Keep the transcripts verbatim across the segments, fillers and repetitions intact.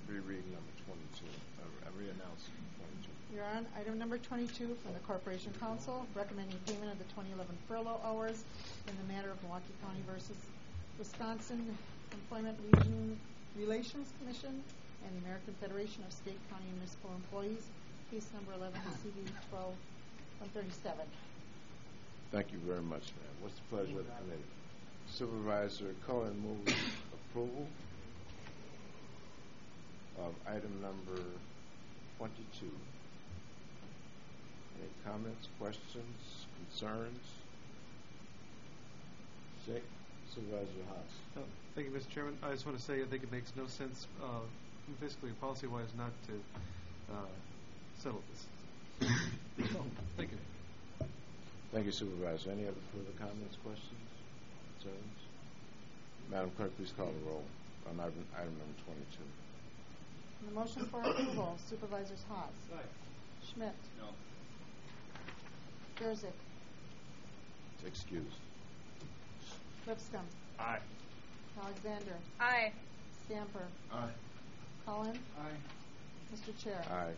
reread number twenty-two, uh, uh, re-announce twenty-two. You're on item number twenty-two from the Corporation Council, recommending payment of the twenty eleven furlough hours in the matter of Milwaukee County versus Wisconsin Employment Region Relations Commission and the American Federation of State, County, and Municipal Employees, case number eleven C V twelve one thirty-seven. Thank you very much, ma'am. What's the pleasure of the committee? Supervisor Cohen moves approval of item number twenty-two. Any comments, questions, concerns? Sick? Supervisor Haas. Uh, thank you, Mister Chairman. I just want to say I think it makes no sense, uh, fiscally, policy-wise, not to uh, settle this. So, thank you. Thank you, Supervisor. Any other further comments, questions, concerns? Madam Clerk, please call the roll on item, item number twenty-two. On the motion for approval, Supervisors Haas. Aye. Schmidt. No. Gerzik. Excused. Lipscomb. Aye. Alexander. Aye. Stamper. Aye. Cullen. Aye. Mister Chair. Aye.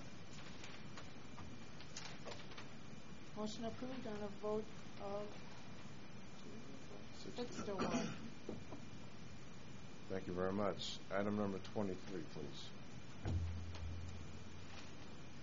Motion approved on a vote of Six six to to one. Thank you very much. Item number twenty-three, please.